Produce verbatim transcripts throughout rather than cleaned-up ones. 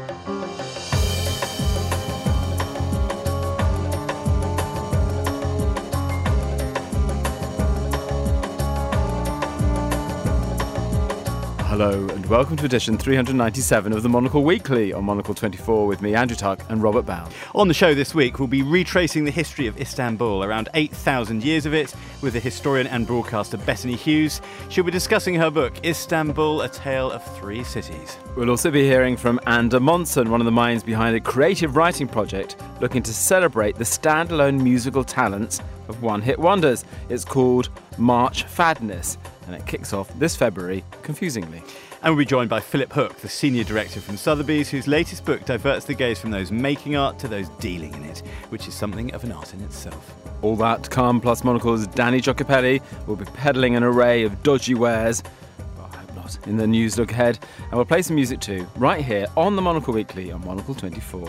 Hello and welcome to edition three hundred ninety-seven of the Monocle Weekly on Monocle twenty-four with me, Andrew Tuck, and Robert Bound. On the show this week, we'll be retracing the history of Istanbul, around eight thousand years of it, with the historian and broadcaster Bettany Hughes. She'll be discussing her book, Istanbul, A Tale of Three Cities. We'll also be hearing from Anda Monson, one of the minds behind a creative writing project looking to celebrate the standalone musical talents of one-hit wonders. It's called March Fadness, and it kicks off this February, confusingly. And we'll be joined by Philip Hook, the senior director from Sotheby's, whose latest book diverts the gaze from those making art to those dealing in it, which is something of an art in itself. All that to come, plus Monocle's Danny Giacopelli will be peddling an array of dodgy wares. Well, I hope not. In the news look ahead. And we'll play some music too, right here on the Monocle Weekly on Monocle twenty-four.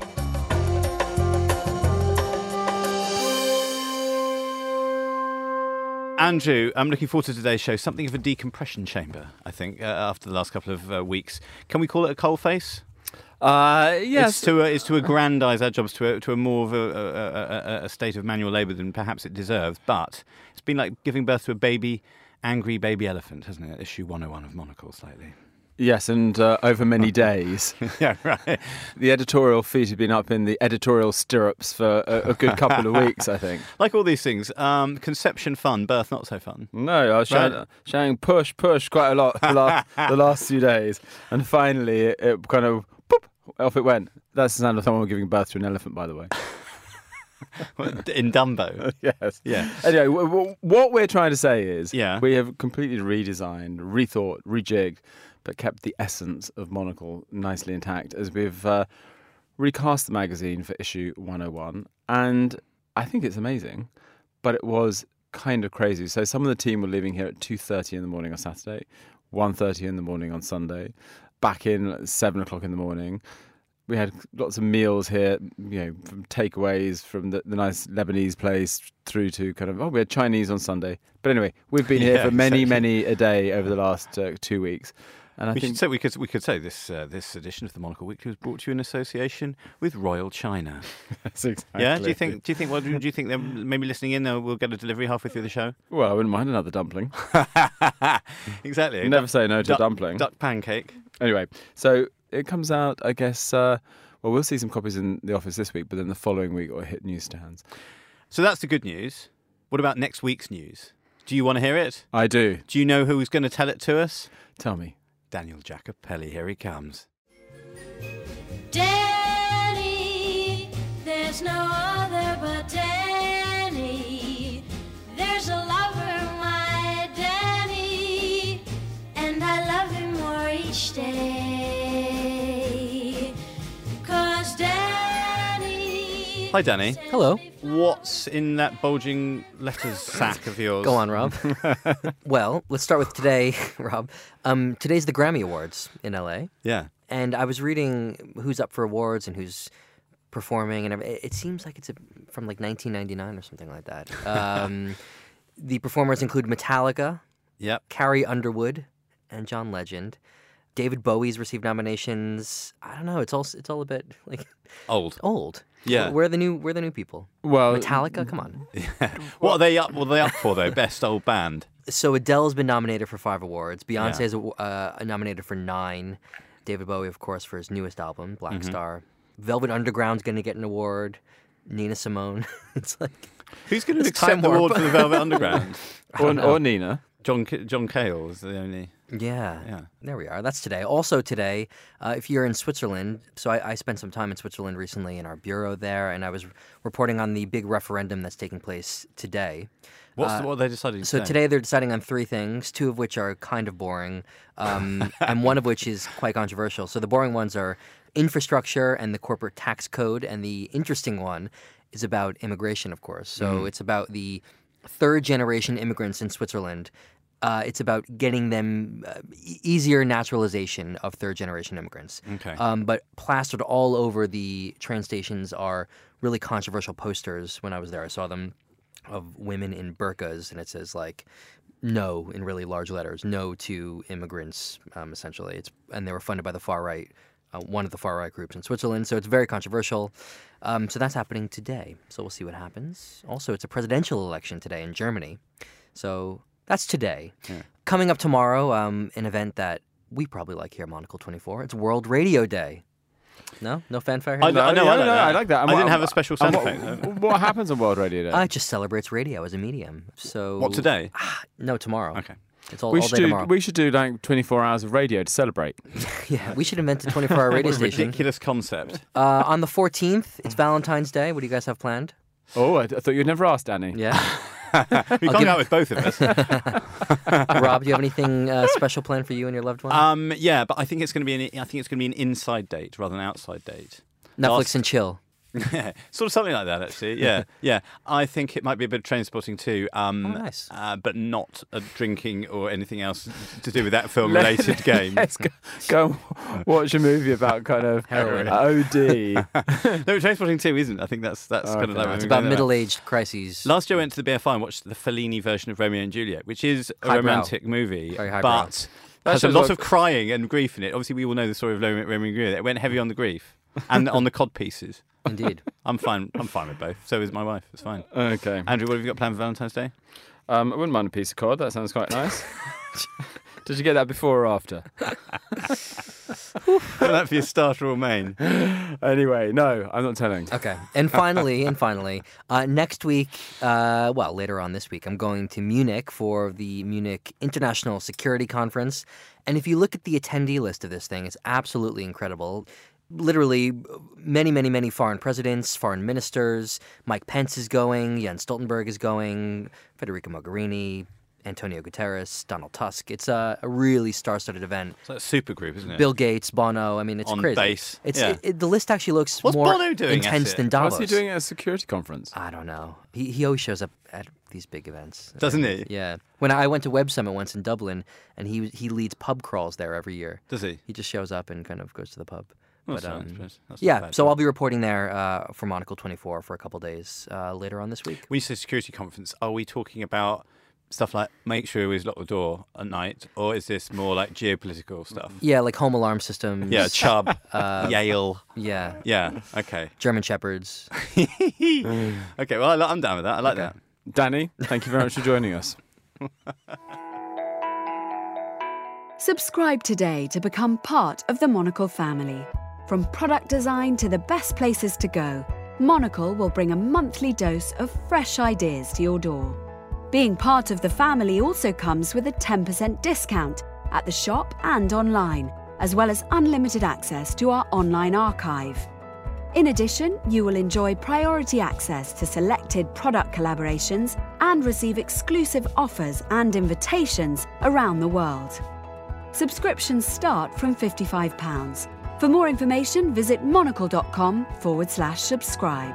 Andrew, I'm looking forward to today's show. Something of a decompression chamber, I think, uh, after the last couple of uh, weeks. Can we call it a coalface? Uh, yes. It's to, uh, it's to aggrandise our jobs to a, to a more of a, a, a, a state of manual labour than perhaps it deserves. But it's been like giving birth to a baby, angry baby elephant, hasn't it? Issue one oh one of Monocle, slightly. Yes, and uh, over many days. Yeah, right. The editorial feet have been up in the editorial stirrups for a, a good couple of weeks, I think. Like all these things, um, conception fun, birth not so fun. No, I was shouting, Right. shouting push, push quite a lot the last, the last few days. And finally, it, it kind of, boop, off it went. That's the sound of someone giving birth to an elephant, by the way. In Dumbo. Yes. Yeah. Anyway, w- w- what we're trying to say is Yeah. we have completely redesigned, rethought, rejigged, but kept the essence of Monocle nicely intact as we've uh, recast the magazine for issue one oh one. And I think it's amazing, but it was kind of crazy. So some of the team were leaving here at two thirty in the morning on Saturday, one thirty in the morning on Sunday, back in at seven o'clock in the morning. We had lots of meals here, you know, from takeaways from the, the nice Lebanese place through to kind of, oh, we had Chinese on Sunday. But anyway, we've been here Yeah, for many, exactly. many a day over the last uh, two weeks. And I We think should say we could we could say this uh, this edition of the Monocle Weekly was brought to you in association with Royal China. that's exactly. Yeah, do you think do you think well, do you think they're maybe listening in? Or we'll get a delivery halfway through the show. Well, I wouldn't mind another dumpling. Exactly. Never Duck- say no to duck- a dumpling. Duck pancake. Anyway, so it comes out, I guess, uh, well, we'll see some copies in the office this week, but then the following week it'll hit newsstands. So that's the good news. What about next week's news? Do you want to hear it? I do. Do you know who's going to tell it to us? Tell me. Daniel Giacopelli. Here he comes. Danny, there's no other but Danny. There's a lover, my Danny, and I love him more each day. 'Cause Danny. Hi, Danny. Hello. What's in that bulging letters sack of yours? Go on, Rob. Well, let's start with today, Rob. Um, today's the Grammy Awards in L A, Yeah. and I was reading who's up for awards and who's performing, and every- it seems like it's a, from like nineteen ninety-nine or something like that. Um, the performers include Metallica, Yep. Carrie Underwood, and John Legend. David Bowie's received nominations. I don't know. It's all it's all a bit like Old. old. Yeah. We're the new we're the new people. Well, Metallica, come on. What are they up? What are they up for though? Best old band. So Adele's been nominated for five awards. Beyonce Yeah. is uh, nominated for nine. David Bowie, of course, for his newest album, Black Mm-hmm. Star. Velvet Underground's going to get an award. Nina Simone. It's like Who's going to It's accept Time the award Warp. for the Velvet Underground? or, or Nina. John K- John Cale is the only. yeah, Yeah. There we are. That's today. Also today, uh, if you're in Switzerland, so I, I spent some time in Switzerland recently in our bureau there, and I was reporting on the big referendum that's taking place today. What's the, what are they deciding? So today they're deciding on three things, two of which are kind of boring, um, and one of which is quite controversial. So the boring ones are infrastructure and the corporate tax code, and the interesting one is about immigration, of course. So it's about the third generation immigrants in Switzerland. Uh, it's about getting them uh, e- easier naturalization of third generation immigrants. Okay. Um, but plastered all over the train stations are really controversial posters. When I was there, I saw them of women in burqas, and it says like "no" in really large letters, "no to immigrants." Um, essentially, it's and they were funded by the far right uh, one of the far right groups in Switzerland. So it's very controversial. Um, so that's happening today. So we'll see what happens. Also, it's a presidential election today in Germany. So that's today. Yeah. Coming up tomorrow, um, an event that we probably like here at Monocle twenty-four. It's World Radio Day. No? No fanfare here? I, I know, Yeah, I, like no, that. I like that. And I what- didn't have a special sound and effect. what, what happens on World Radio Day? Uh, it just celebrates radio as a medium. So What, today? No, tomorrow. Okay. It's all, we all should day do tomorrow. we should do like twenty-four hours of radio to celebrate. Yeah, we should invent a twenty-four hour radio What a station. ridiculous concept. Uh, on the fourteenth, it's Valentine's Day. What do you guys have planned? Oh, I, I thought you'd never asked, Danny. Yeah. We can't give- go out with both of us. Rob, do you have anything uh, special planned for you and your loved one? Um, yeah, but I think it's going to be an I think it's going to be an inside date rather than an outside date. Netflix last- and chill. Yeah, sort of something like that, actually. Yeah, yeah. I think it might be a bit of train spotting too. Um, Oh, nice. Uh, but not a drinking or anything else to do with that film-related game. Let's go, go and watch a movie about kind of Heroin. O D. No, train spotting two isn't. I think that's that's kind of Okay. like It's we're about going there. middle-aged crises. Last year I went to the B F I and watched the Fellini version of Romeo and Juliet, which is a Highbrow. romantic movie, Very highbrow. but That has a shows lot what- of crying and grief in it. Obviously, we all know the story of Romeo Romeo and Juliet. It went heavy on the grief and on the cod pieces. Indeed. I'm fine. I'm fine with both. So is my wife. It's fine. Okay. Andrew, what have you got planned for Valentine's Day? Um, I wouldn't mind a piece of cod. That sounds quite nice. Did you get that before or after? Will that be a starter or main? Anyway, no, I'm not telling. Okay. And finally, and finally, uh, next week, uh, well, later on this week, I'm going to Munich for the Munich International Security Conference. And if you look at the attendee list of this thing, it's absolutely incredible. Literally, many, many, many foreign presidents, foreign ministers. Mike Pence is going. Jens Stoltenberg is going. Federica Mogherini, Antonio Guterres, Donald Tusk. It's a, a really star-studded event. It's like a super group, isn't it? Bill Gates, Bono. I mean, it's On crazy. base, It's yeah. it, it, the list actually looks What's more Bono doing at intense it? than Davos. What's he doing at a security conference? I don't know. He he always shows up at these big events, Doesn't he? Yeah. When I went to Web Summit once in Dublin, and he he leads pub crawls there every year. Does he? He just shows up and kind of goes to the pub. Well, But, that's um, nice, that's- that's not yeah, bad. so I'll be reporting there uh, for Monocle twenty-four for a couple days uh, later on this week. When you say security conference, are we talking about stuff like make sure we always lock the door at night, or is this more like geopolitical stuff? Yeah, like home alarm systems. Yeah, Chubb, Uh, Yale. Yeah, Yeah. Okay. German Shepherds. Okay. Well, I, li- I'm down with that. I like Okay. that. Danny, thank you very much for joining us. Subscribe today to become part of the Monocle family. From product design to the best places to go, Monocle will bring a monthly dose of fresh ideas to your door. Being part of the family also comes with a ten percent discount at the shop and online, as well as unlimited access to our online archive. In addition, you will enjoy priority access to selected product collaborations and receive exclusive offers and invitations around the world. Subscriptions start from fifty-five pounds. For more information, visit monocle.com forward slash subscribe.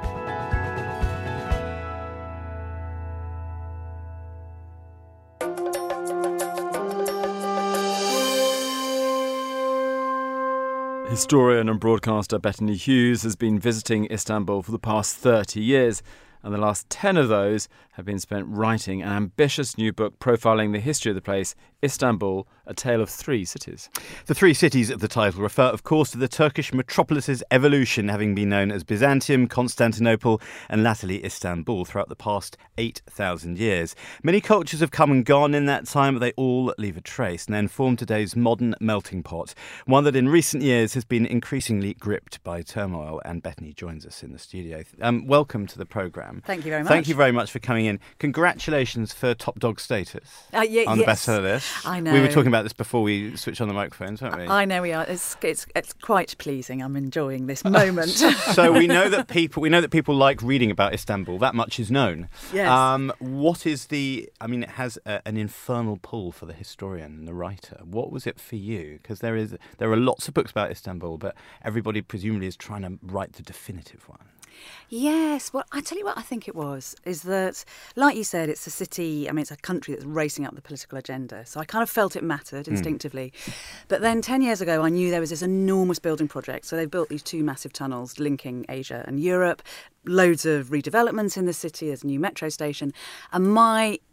Historian and broadcaster Bettany Hughes has been visiting Istanbul for the past thirty years, and the last ten of those have been spent writing an ambitious new book profiling the history of the place, Istanbul, A Tale of Three Cities. The three cities of the title refer, of course, to the Turkish metropolis's evolution, having been known as Byzantium, Constantinople, and latterly Istanbul throughout the past eight thousand years. Many cultures have come and gone in that time, but they all leave a trace and then form today's modern melting pot, one that in recent years has been increasingly gripped by turmoil. And Bettany joins us in the studio. Um, welcome to the programme. Thank you very much. Thank you very much for coming in. Congratulations for top dog status Uh, yeah, on the yes. bestseller list. I We were know. talking about this before we switched on the microphones, weren't we? I know we are. It's, it's it's quite pleasing. I'm enjoying this moment. So we know that people we know that people like reading about Istanbul. That much is known. Yes. Um, what is the? I mean, it has a, an infernal pull for the historian and the writer. What was it for you? Because there is there are lots of books about Istanbul, but everybody presumably is trying to write the definitive one. Yes, well, I tell you what I think it was, is that, like you said, it's a city, I mean, it's a country that's racing up the political agenda. So I kind of felt it mattered instinctively. But then ten years ago, I knew there was this enormous building project. So they've built these two massive tunnels linking Asia and Europe, loads of redevelopments in the city, there's a new metro station. And my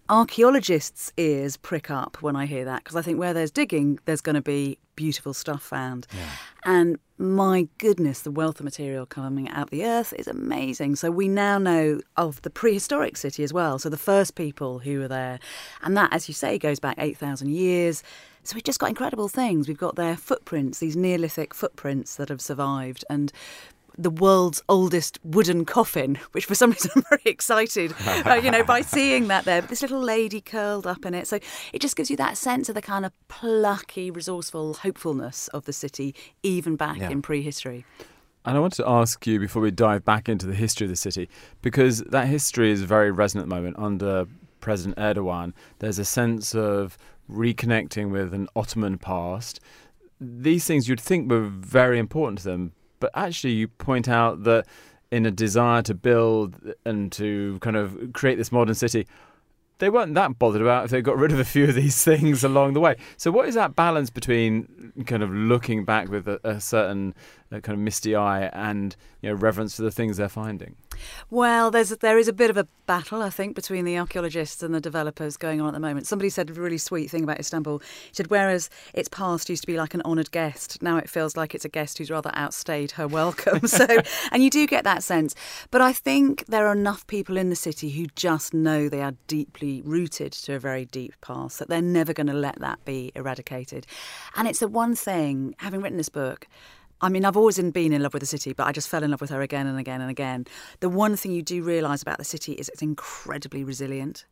archaeologists' ears prick up when I hear that, because I think where there's digging, there's going to be beautiful stuff found. Yeah. And my goodness, the wealth of material coming out of the earth is amazing. So we now know of the prehistoric city as well. So the first people who were there. And that, as you say, goes back eight thousand years. So we've just got incredible things. We've got their footprints, these Neolithic footprints that have survived. And the world's oldest wooden coffin, which for some reason I'm very excited, uh, you know, by seeing that there. But this little lady curled up in it. So it just gives you that sense of the kind of plucky, resourceful hopefulness of the city, even back Yeah. in prehistory. And I wanted to ask you, before we dive back into the history of the city, because that history is very resonant at the moment under President Erdogan. There's a sense of reconnecting with an Ottoman past. These things you'd think were very important to them, but actually you point out that in a desire to build and to kind of create this modern city, they weren't that bothered about if they got rid of a few of these things along the way. So what is that balance between kind of looking back with a, a certain uh, kind of misty eye and, you know, reverence for the things they're finding? Well, there's there is a bit of a battle, I think, between the archaeologists and the developers going on at the moment. Somebody said a really sweet thing about Istanbul. He said, whereas its past used to be like an honoured guest, now it feels like it's a guest who's rather outstayed her welcome. So, and you do get that sense. But I think there are enough people in the city who just know they are deeply rooted to a very deep past, that they're never going to let that be eradicated. And it's the one thing, having written this book, I mean, I've always been in love with the city, but I just fell in love with her again and again and again. The one thing you do realise about the city is it's incredibly resilient.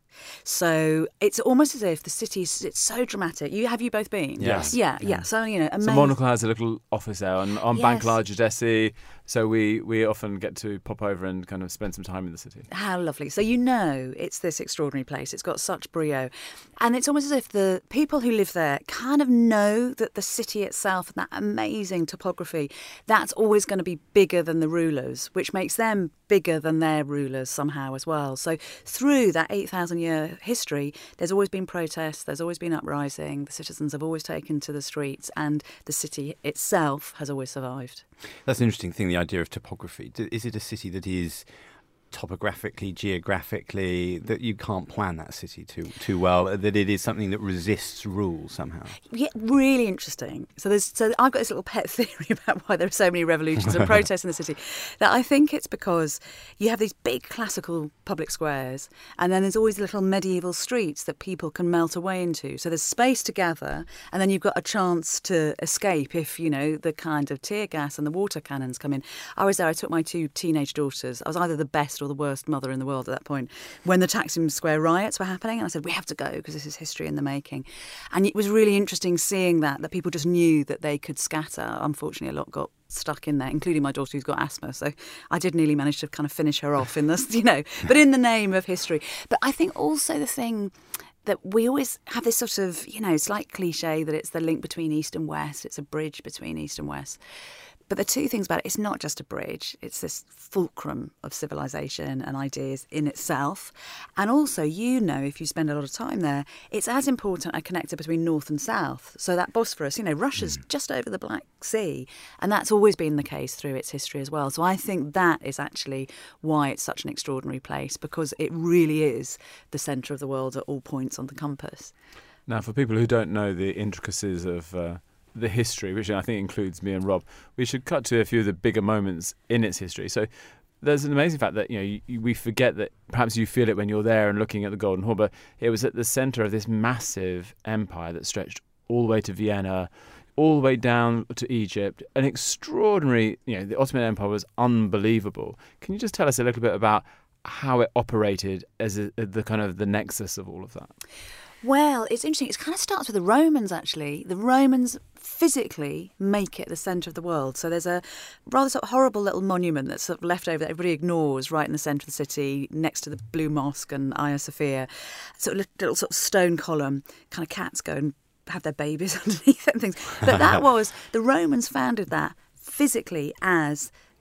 So it's almost as if the city is it's so dramatic. You have you both been? Yes. Yeah, yeah. yeah. So, you know, amazing. So Monocle has a little office there on, on Yes. Bank Largedesi, so we, we often get to pop over and kind of spend some time in the city. How lovely. So you know it's this extraordinary place. It's got such brio. And it's almost as if the people who live there kind of know that the city itself and that amazing topography, that's always going to be bigger than the rulers, which makes them bigger than their rulers somehow as well. So through that eight thousand year history, there's always been protests, there's always been uprising, the citizens have always taken to the streets, and the city itself has always survived. That's an interesting thing, the idea of topography. D- Is it a city that is topographically, geographically, that you can't plan that city too too well, that it is something that resists rule somehow? Yeah, really interesting. So there's so I've got this little pet theory about why there are so many revolutions and protests in the city. That I think it's because you have these big classical public squares, and then there's always little medieval streets that people can melt away into. So there's space to gather, and then you've got a chance to escape if, you know, the kind of tear gas and the water cannons come in. I was there, I took my two teenage daughters. I was either the best or the worst mother in the world at that point when the Taksim Square riots were happening, and I said, we have to go because this is history in the making. And it was really interesting seeing that that people just knew that they could scatter. Unfortunately, a lot got stuck in there, including my daughter who's got asthma, so I did nearly manage to kind of finish her off in this, you know, but in the name of history. But I think also the thing that we always have this sort of, you know, slight cliche that it's the link between East and West, it's a bridge between East and West. But the two things about it, it's not just a bridge, it's this fulcrum of civilization and ideas in itself. And also, you know, if you spend a lot of time there, it's as important a connector between North and South. So that Bosphorus, you know, Russia's mm. just over the Black Sea. And that's always been the case through its history as well. So I think that is actually why it's such an extraordinary place, because it really is the centre of the world at all points on the compass. Now, for people who don't know the intricacies of Uh... the history, which I think includes me and Rob, we should cut to a few of the bigger moments in its history. So there's an amazing fact that, you know, you, you, we forget that perhaps you feel it when you're there and looking at the Golden Hall, but it was at the centre of this massive empire that stretched all the way to Vienna, all the way down to Egypt. An extraordinary, you know, the Ottoman Empire was unbelievable. Can you just tell us a little bit about how it operated as a, the kind of the nexus of all of that? Well, it's interesting. It kind of starts with the Romans, actually. The Romans physically make it the centre of the world. So there's a rather sort of horrible little monument that's sort of left over that everybody ignores right in the centre of the city, next to the Blue Mosque and Hagia Sophia. Sort of little, little sort of stone column, kind of cats go and have their babies underneath it and things. But that was, the Romans founded that physically as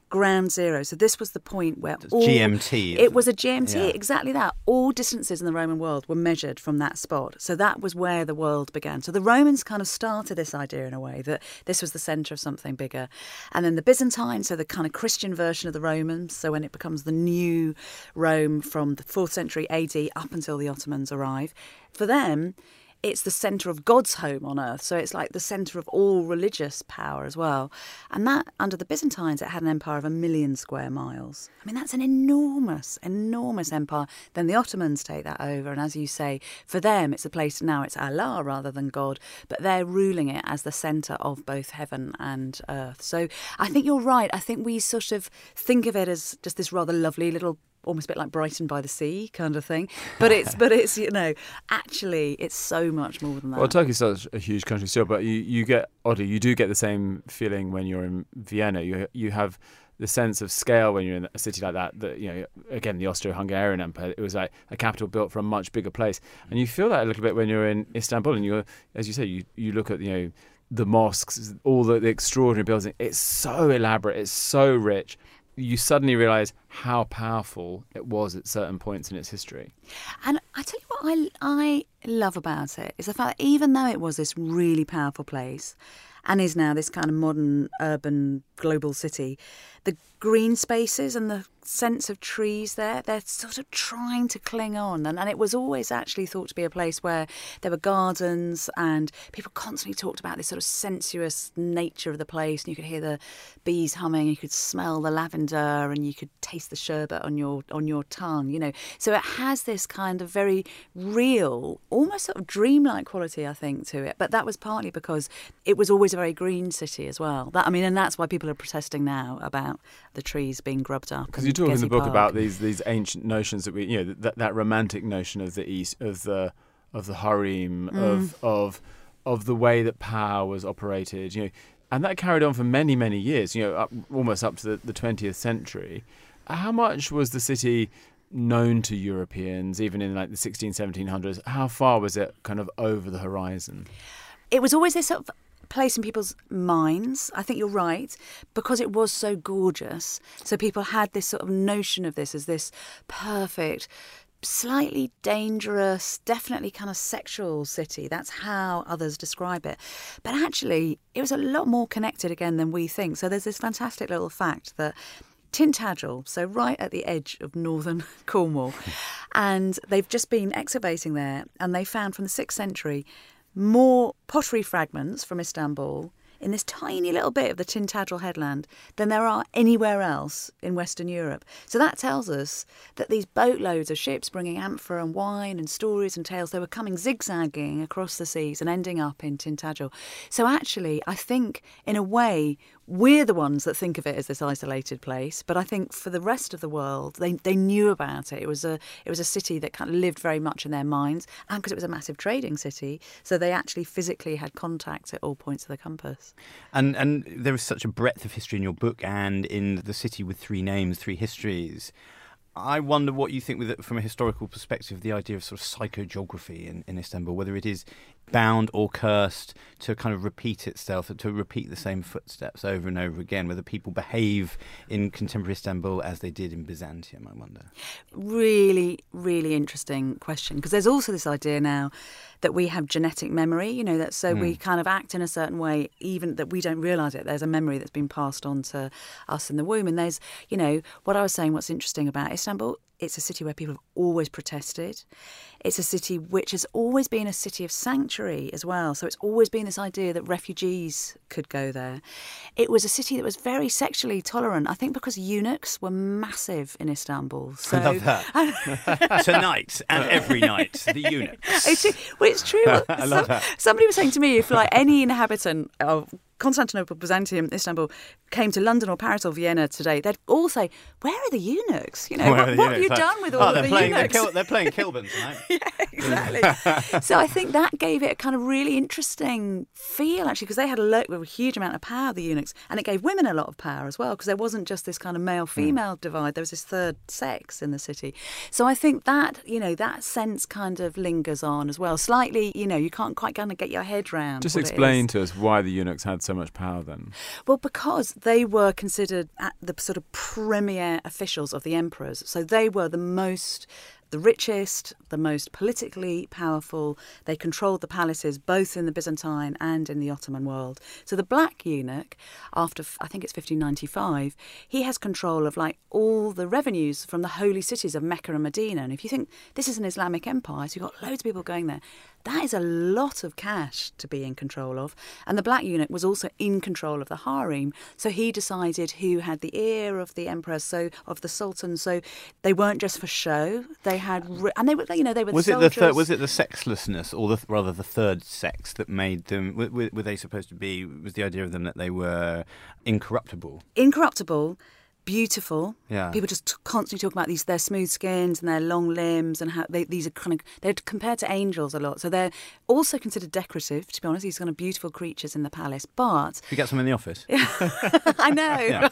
ground zero. So this was the point where all, G M T. It was a G M T, Yeah. exactly that. All distances in the Roman world were measured from that spot. So that was where the world began. So the Romans kind of started this idea in a way that this was the centre of something bigger. And then the Byzantines, so the kind of Christian version of the Romans, so when it becomes the new Rome from the fourth century A D up until the Ottomans arrive, for them, it's the centre of God's home on earth. So it's like the centre of all religious power as well. And that, under the Byzantines, it had an empire of a million square miles. I mean, that's an enormous, enormous empire. Then the Ottomans take that over. And as you say, for them, it's a place now, it's Allah rather than God. But they're ruling it as the centre of both heaven and earth. So I think you're right. I think we sort of think of it as just this rather lovely little, almost a bit like Brighton by the Sea kind of thing. But it's, but it's you know, actually, it's so much more than that. Well, Turkey's such a huge country still, but you, you get, oddly, you do get the same feeling when you're in Vienna. You you have the sense of scale when you're in a city like that, that, you know, again, the Austro-Hungarian Empire, it was like a capital built for a much bigger place. And you feel that a little bit when you're in Istanbul, and you're, as you say, you, you look at, you know, the mosques, all the, the extraordinary buildings. It's so elaborate, it's so rich. You suddenly realise how powerful it was at certain points in its history. And I tell you what I, I love about it is the fact that even though it was this really powerful place and is now this kind of modern, urban, global city, the green spaces and the sense of trees there, they're sort of trying to cling on. And, and it was always actually thought to be a place where there were gardens, and people constantly talked about this sort of sensuous nature of the place. And you could hear the bees humming, you could smell the lavender, and you could taste the sherbet on your on your tongue, you know. So it has this kind of very real, almost sort of dreamlike quality, I think, to it. But that was partly because it was always a very green city as well. That I mean, and that's why people are protesting now about the trees being grubbed up. Because you talk in the book about these these ancient notions that we, you know, that that romantic notion of the East, of the of the harem, Mm. of of of the way that power was operated, you know, and that carried on for many many years, you know, up, almost up to the, the twentieth century. How much was the city known to Europeans, even in like the sixteen, seventeen hundreds? How far was it kind of over the horizon? It was always this sort of place in people's minds. I think you're right, because it was so gorgeous. So people had this sort of notion of this as this perfect, slightly dangerous, definitely kind of sexual city. That's how others describe it. But actually, it was a lot more connected again than we think. So there's this fantastic little fact that Tintagel, so right at the edge of northern Cornwall, and they've just been excavating there, and they found from the sixth century more pottery fragments from Istanbul in this tiny little bit of the Tintagel headland than there are anywhere else in Western Europe. So that tells us that these boatloads of ships bringing amphora and wine and stories and tales, they were coming zigzagging across the seas and ending up in Tintagel. So actually, I think, in a way, we're the ones that think of it as this isolated place, but I think for the rest of the world, they they knew about it. It was a it was a city that kind of lived very much in their minds, and because it was a massive trading city, so they actually physically had contact at all points of the compass. And and there is such a breadth of history in your book and in The City with Three Names, Three Histories. I wonder what you think, with it, from a historical perspective, the idea of sort of psychogeography in, in Istanbul, whether it is bound or cursed to kind of repeat itself, to repeat the same footsteps over and over again, whether people behave in contemporary Istanbul as they did in Byzantium, I wonder. Really, really interesting question, because there's also this idea now that we have genetic memory, you know, that so mm. we kind of act in a certain way, even that we don't realise it. There's a memory that's been passed on to us in the womb. And there's, you know, what I was saying, what's interesting about Istanbul, it's a city where people have always protested. It's a city which has always been a city of sanctuary as well. So it's always been this idea that refugees could go there. It was a city that was very sexually tolerant, I think because eunuchs were massive in Istanbul. So, I love that. Tonight and every night, the eunuchs. It's, well, it's true. I love that. Somebody was saying to me, if like any inhabitant of Constantinople, Byzantium, Istanbul came to London or Paris or Vienna today, they'd all say, "Where are the eunuchs? You know, Where what, are the what have you eunuchs? done with all oh, of they're the playing, eunuchs?" They're, kill, they're playing Kilburn tonight. Yeah, exactly. So I think that gave it a kind of really interesting feel, actually, because they had a, lo- a huge amount of power, the eunuchs, and it gave women a lot of power as well, because there wasn't just this kind of male-female mm. divide. There was this third sex in the city. So I think that, you know, that sense kind of lingers on as well. Slightly, you know, you can't quite kind of get your head round. Just what explain it is. to us why the eunuchs had so much power then? Well, because they were considered at the sort of premier officials of the emperors. So they were the most, the richest, the most politically powerful. They controlled the palaces both in the Byzantine and in the Ottoman world. So the black eunuch, after I think it's fifteen ninety-five, he has control of like all the revenues from the holy cities of Mecca and Medina. And if you think this is an Islamic empire, so you've got loads of people going there, that is a lot of cash to be in control of. And the black eunuch was also in control of the harem. So he decided who had the ear of the emperor, so of the sultan. So they weren't just for show. They had, re- and they were, you know, they were Was the it the soldiers. third, was it the sexlessness, or the rather the third sex that made them? Were, were they supposed to be? Was the idea of them that they were incorruptible? Incorruptible, beautiful. Yeah. People just t- constantly talk about these their smooth skins and their long limbs and how they, these are kind of they're compared to angels a lot. So they're also considered decorative. To be honest, these kind of beautiful creatures in the palace. But Could you get some in the office? I know,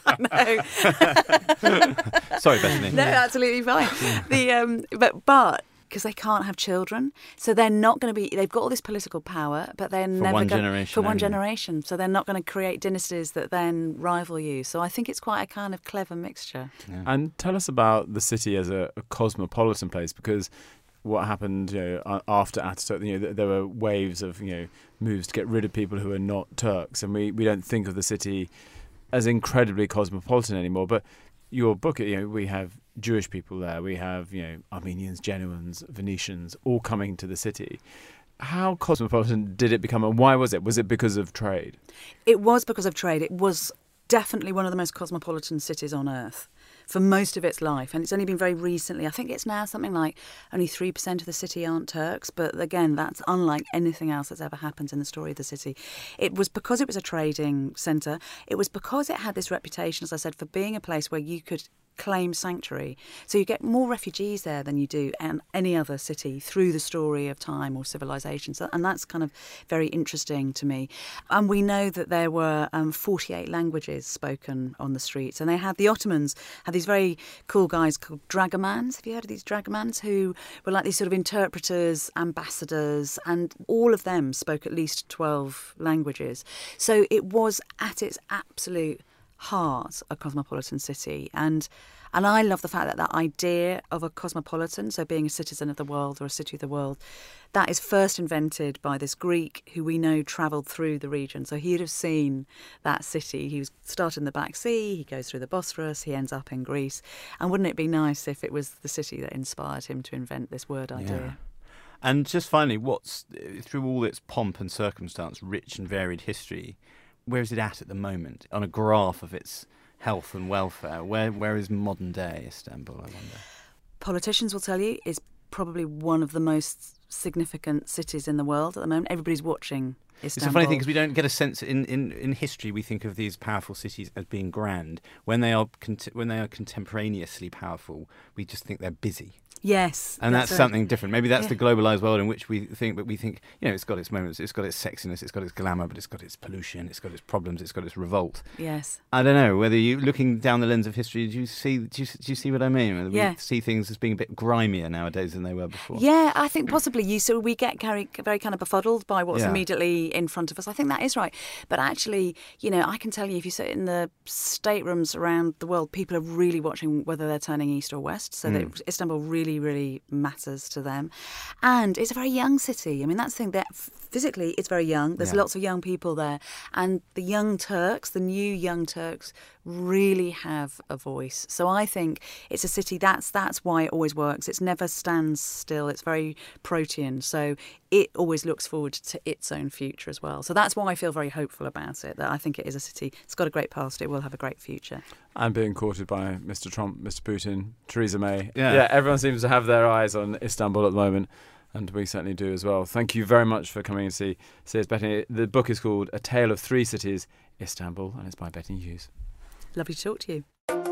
I know. Sorry, Bethany. No, absolutely fine. The um, but but. Because they can't have children, so they're not going to be. They've got all this political power, but they're never one gonna, generation for one only. generation. So they're not going to create dynasties that then rival you. So I think it's quite a kind of clever mixture. And tell us about the city as a, a cosmopolitan place, because what happened, you know, a- after Ataturk, you know, th- there were waves of, you know, moves to get rid of people who are not Turks, and we, we don't think of the city as incredibly cosmopolitan anymore. But your book, you know, we have Jewish people there, we have, you know, Armenians, Genoans, Venetians, all coming to the city. How cosmopolitan did it become, and why was it? Was it because of trade? It was because of trade. It was definitely one of the most cosmopolitan cities on earth for most of its life. And it's only been very recently. I think it's now something like only three percent of the city aren't Turks. But again, that's unlike anything else that's ever happened in the story of the city. It was because it was a trading centre. It was because it had this reputation, as I said, for being a place where you could claim sanctuary. So you get more refugees there than you do in any other city through the story of time or civilization. So, and that's kind of very interesting to me. And we know that there were um, forty-eight languages spoken on the streets. And they had, the Ottomans had these very cool guys called dragomans. Have you heard of these dragomans? Who were like these sort of interpreters, ambassadors, and all of them spoke at least twelve languages. So it was at its absolute heart a cosmopolitan city, and and I love the fact that that idea of a cosmopolitan, so being a citizen of the world or a city of the world, that is first invented by this Greek who we know travelled through the region. So he'd have seen that city. He was started in the Black Sea, he goes through the Bosphorus, he ends up in Greece. And wouldn't it be nice if it was the city that inspired him to invent this word idea? And just finally, what's through all its pomp and circumstance, rich and varied history, where is it at at the moment on a graph of its health and welfare? Where where is modern day Istanbul, I wonder? Politicians will tell you it's probably one of the most significant cities in the world at the moment. Everybody's watching Istanbul. It's a funny thing because we don't get a sense in, in, in history. We think of these powerful cities as being grand. When they are cont- when they are contemporaneously powerful, we just think they're busy. Yes. And that's, a- something different. Maybe that's yeah. the globalised world in which we think, but we think, you know, it's got its moments, it's got its sexiness, it's got its glamour, but it's got its pollution, it's got its problems, it's got its revolt. Yes. I don't know whether you, looking down the lens of history, do you see, do you, do you see what I mean? Whether Yeah. We see things as being a bit grimier nowadays than they were before. Yeah, I think possibly you. So we get very, very kind of befuddled by what's Yeah. immediately in front of us. I think that is right. But actually, you know, I can tell you, if you sit in the staterooms around the world, people are really watching whether they're turning east or west. So that Istanbul really, really matters to them. And it's a very young city. I mean, that's the thing, that physically it's very young. There's Yeah. lots of young people there. And the young Turks, the new young Turks, really have a voice. So I think it's a city, that's that's why it always works. It never stands still. It's very protean. So it always looks forward to its own future as well. So that's why I feel very hopeful about it, that I think it is a city. It's got a great past. It will have a great future. And being courted by Mister Trump, Mister Putin, Theresa May. Yeah. Everyone seems to have their eyes on Istanbul at the moment, and we certainly do as well. Thank you very much for coming and see, see us, Bethany. The book is called A Tale of Three Cities, Istanbul, and it's by Bethany Hughes. Lovely to talk to you.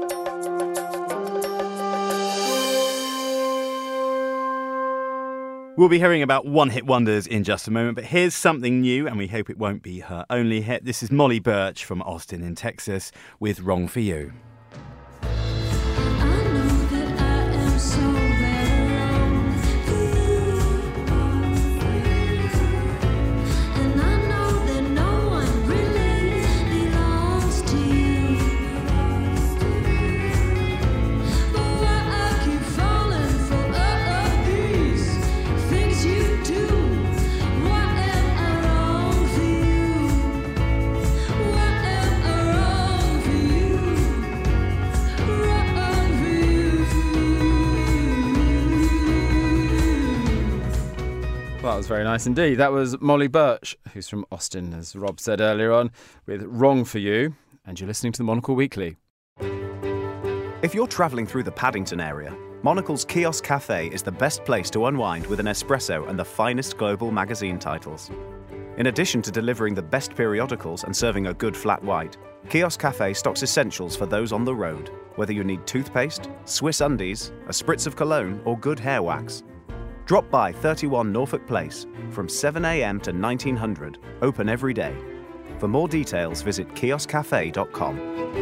We'll be hearing about one-hit wonders in just a moment, but here's something new, and we hope it won't be her only hit. This is Molly Birch from Austin in Texas with Wrong For You. I know that I am so very wrong. And I know that no one really That was very nice indeed. That was Molly Birch, who's from Austin, as Rob said earlier on, with Wrong For You. And you're listening to the Monocle Weekly. If you're travelling through the Paddington area, Monocle's Kiosk Cafe is the best place to unwind with an espresso and the finest global magazine titles. In addition to delivering the best periodicals and serving a good flat white, Kiosk Cafe stocks essentials for those on the road, whether you need toothpaste, Swiss undies, a spritz of cologne or good hair wax. Drop by thirty-one Norfolk Place from seven a.m. to nineteen hundred, open every day. For more details, visit kiosk cafe dot com.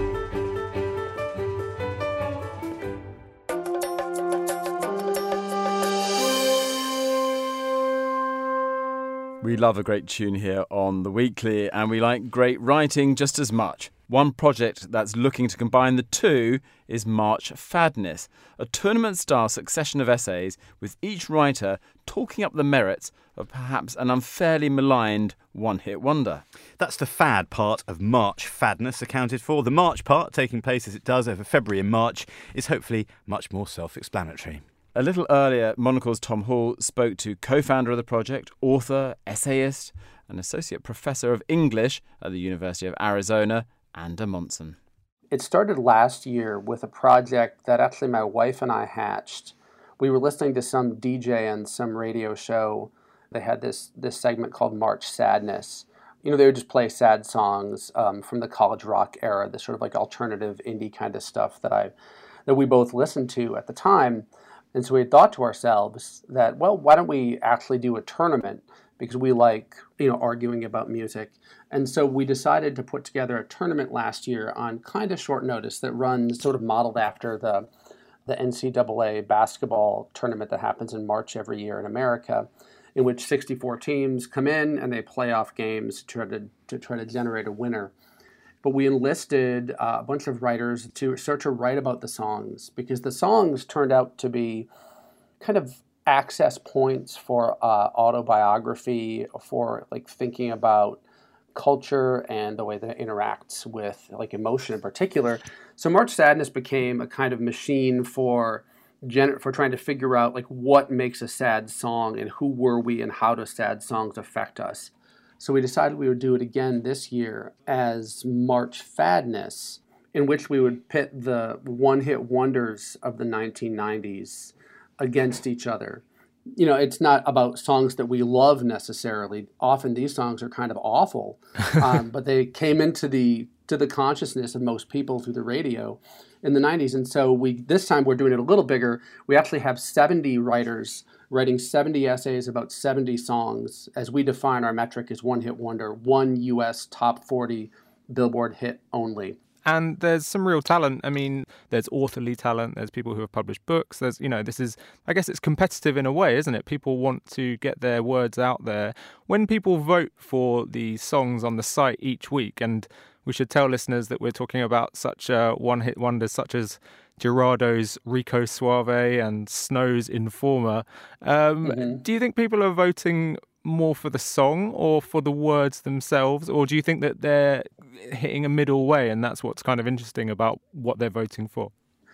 We love a great tune here on The Weekly, and we like great writing just as much. One project that's looking to combine the two is March Fadness, a tournament-style succession of essays with each writer talking up the merits of perhaps an unfairly maligned one-hit wonder. That's the fad part of March Fadness accounted for. The March part, taking place as it does over February and March, is hopefully much more self-explanatory. A little earlier, Monocle's Tom Hall spoke to co-founder of the project, author, essayist, and associate professor of English at the University of Arizona, Ander Monson. It started last year with a project that actually my wife and I hatched. We were listening to some D J on some radio show. They had this this segment called March Sadness. You know, they would just play sad songs um, from the college rock era, this sort of like alternative indie kind of stuff that I that we both listened to at the time. And so we had thought to ourselves that, well, why don't we actually do a tournament? Because we like, you know, arguing about music. And so we decided to put together a tournament last year on kind of short notice that runs sort of modeled after the the N C double A basketball tournament that happens in March every year in America, in which sixty-four teams come in and they play off games to try to, to try to generate a winner. But we enlisted uh, a bunch of writers to start to write about the songs, because the songs turned out to be kind of access points for uh, autobiography, for like thinking about culture and the way that it interacts with like emotion in particular. So March Sadness became a kind of machine for gen- for trying to figure out like what makes a sad song and who were we and how do sad songs affect us. So we decided we would do it again this year as March Fadness, in which we would pit the one-hit wonders of the nineteen nineties against each other. You know, it's not about songs that we love necessarily. Often these songs are kind of awful, um, but they came into the to the consciousness of most people through the radio in the nineties. And so we this time we're doing it a little bigger. We actually have seventy writers writing seventy essays about seventy songs, as we define our metric as one hit wonder, one U S top forty Billboard hit only. And there's some real talent. I mean, there's authorly talent. There's people who have published books. There's, you know, this is, I guess it's competitive in a way, isn't it? People want to get their words out there. When people vote for the songs on the site each week, and we should tell listeners that we're talking about such uh, one-hit wonders such as Gerardo's Rico Suave and Snow's Informer. Um, mm-hmm. Do you think people are voting more for the song or for the words themselves, or do you think that they're hitting a middle way and that's what's kind of interesting about what they're voting for?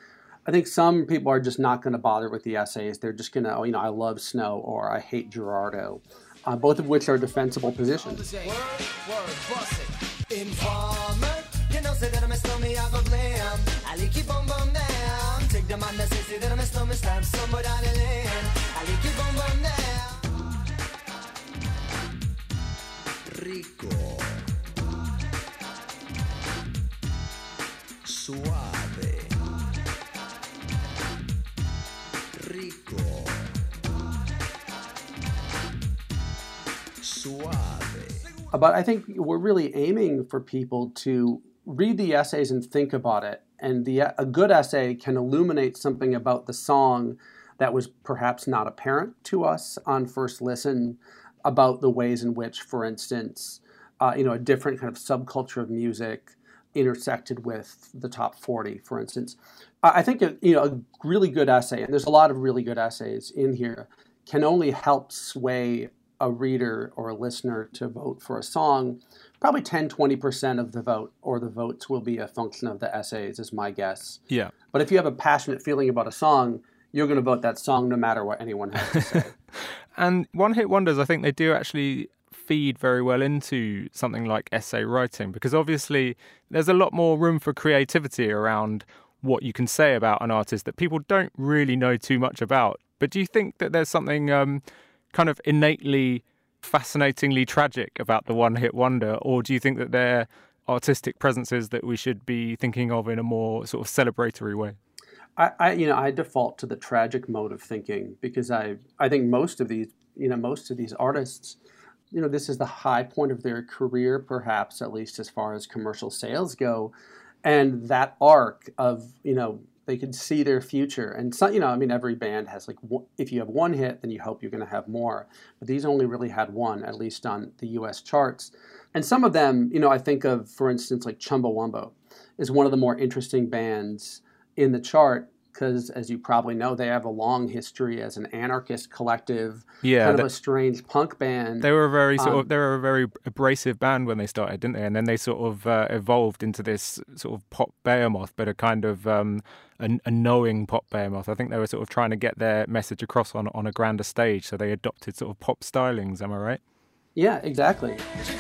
I think some people are just not going to bother with the essays. They're just going to, oh, you know, I love Snow or I hate Gerardo, uh, both of which are defensible positions. Word, word, Informer, you know, say that I'm a snowman, I go glam. I like you boom boom down. Take the man that says that I'm a snowman, stamp somewhere down the lane. I like you boom boom down. Rico, suave, rico, suave. But I think we're really aiming for people to read the essays and think about it. And the a good essay can illuminate something about the song that was perhaps not apparent to us on first listen, about the ways in which, for instance, uh, you know, a different kind of subculture of music intersected with the top forty, for instance. I think, a, you know, a really good essay, and there's a lot of really good essays in here, can only help sway a reader or a listener to vote for a song. Probably ten, twenty percent of the vote or the votes will be a function of the essays, is my guess. Yeah. But if you have a passionate feeling about a song, you're going to vote that song no matter what anyone has to say. And one-hit wonders, I think they do actually feed very well into something like essay writing, because obviously there's a lot more room for creativity around what you can say about an artist that people don't really know too much about. But do you think that there's something um, kind of innately, fascinatingly tragic about the one-hit wonder, or do you think that they're artistic presences that we should be thinking of in a more sort of celebratory way? I, I you know, I default to the tragic mode of thinking because I, I think most of these, you know, most of these artists, you know, this is the high point of their career, perhaps, at least as far as commercial sales go. And that arc of, you know, they could see their future. And, so, you know, I mean, every band has like, if you have one hit, then you hope you're going to have more. But these only really had one, at least on the U S charts. And some of them, you know, I think of, for instance, like Chumbawamba is one of the more interesting bands in the chart because, as you probably know, they have a long history as an anarchist collective, yeah, kind that, of a strange punk band. They were a very sort um, of they were a very abrasive band when they started, didn't they? And then they sort of uh, evolved into this sort of pop behemoth, but a kind of um, a, a knowing pop behemoth. I think they were sort of trying to get their message across on on a grander stage, so they adopted sort of pop stylings. Am I right? Yeah, exactly.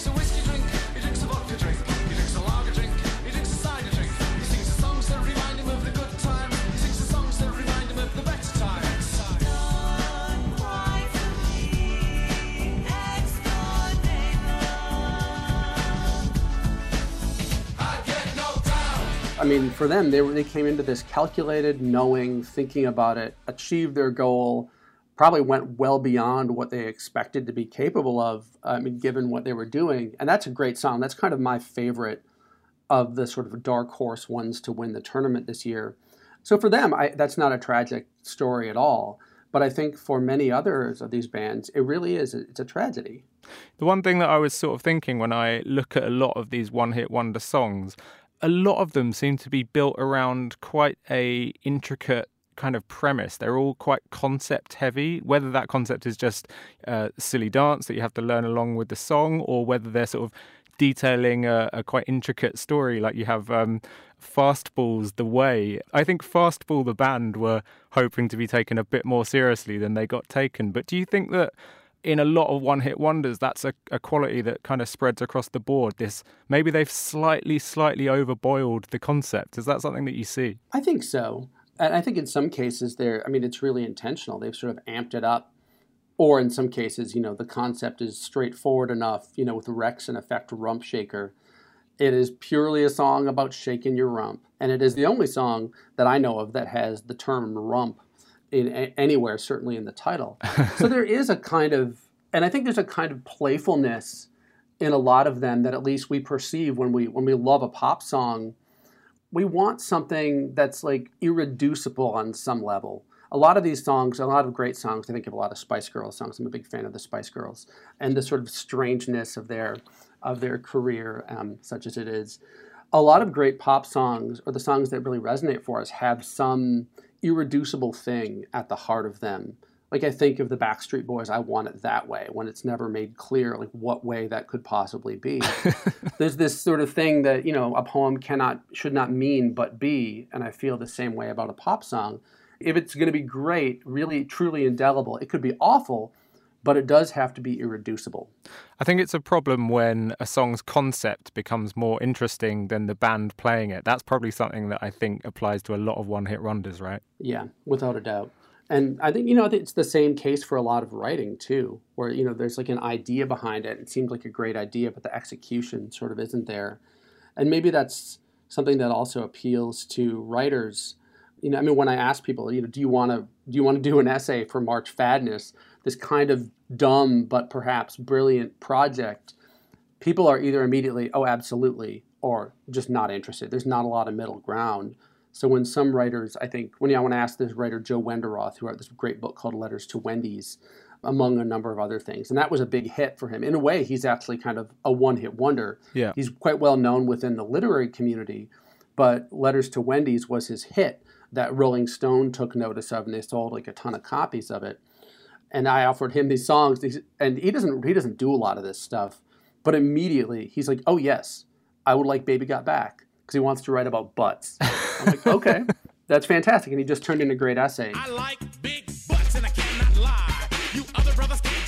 I mean, for them, they were, they came into this calculated, knowing, thinking about it, achieved their goal, probably went well beyond what they expected to be capable of, I mean, given what they were doing. And that's a great song. That's kind of my favorite of the sort of dark horse ones to win the tournament this year. So for them, I, that's not a tragic story at all. But I think for many others of these bands, it really is. It's a tragedy. The one thing that I was sort of thinking when I look at a lot of these one-hit wonder songs, a lot of them seem to be built around quite a intricate kind of premise. They're all quite concept heavy, whether that concept is just a silly dance that you have to learn along with the song, or whether they're sort of detailing a, a quite intricate story, like you have um, Fastball's The Way. I think Fastball, the band, were hoping to be taken a bit more seriously than they got taken. But do you think that in a lot of one-hit wonders, that's a, a quality that kind of spreads across the board? This maybe they've slightly, slightly overboiled the concept. Is that something that you see? I think so. And I think in some cases, they're, I mean, it's really intentional. They've sort of amped it up. Or in some cases, you know, the concept is straightforward enough, you know, with Rex and Effect Rump Shaker. It is purely a song about shaking your rump. And it is the only song that I know of that has the term rump in a- anywhere, certainly in the title. So there is a kind of, and I think there's a kind of playfulness in a lot of them that at least we perceive when we when we love a pop song. We want something that's like irreducible on some level. A lot of these songs, a lot of great songs, I think of a lot of Spice Girls songs. I'm a big fan of the Spice Girls and the sort of strangeness of their of their career, um, such as it is. A lot of great pop songs, or the songs that really resonate for us, have some irreducible thing at the heart of them. Like I think of the Backstreet Boys, I Want It That Way, when it's never made clear like what way that could possibly be. There's this sort of thing that, you know, a poem cannot, should not mean but be, and I feel the same way about a pop song. If it's going to be great, really, truly indelible, it could be awful, but it does have to be irreducible. I think it's a problem when a song's concept becomes more interesting than the band playing it. That's probably something that I think applies to a lot of one-hit wonders, right? Yeah, without a doubt. And I think, you know, I think it's the same case for a lot of writing, too, where, you know, there's like an idea behind it. It seems like a great idea, but the execution sort of isn't there. And maybe that's something that also appeals to writers. You know, I mean, when I ask people, you know, do you want to do you want to do an essay for March Fadness, this kind of dumb but perhaps brilliant project, people are either immediately, oh, absolutely, or just not interested. There's not a lot of middle ground. So when some writers, I think, when I want to ask this writer, Joe Wenderoth, who wrote this great book called Letters to Wendy's, among a number of other things. And that was a big hit for him. In a way, he's actually kind of a one-hit wonder. Yeah. He's quite well known within the literary community, but Letters to Wendy's was his hit that Rolling Stone took notice of, and they sold like a ton of copies of it. And I offered him these songs, and he doesn't he doesn't do a lot of this stuff, but immediately he's like, oh yes, I would like Baby Got Back, because he wants to write about butts. I'm like, okay, that's fantastic. And he just turned in a great essay. I like big butts and I cannot lie. You other brothers can't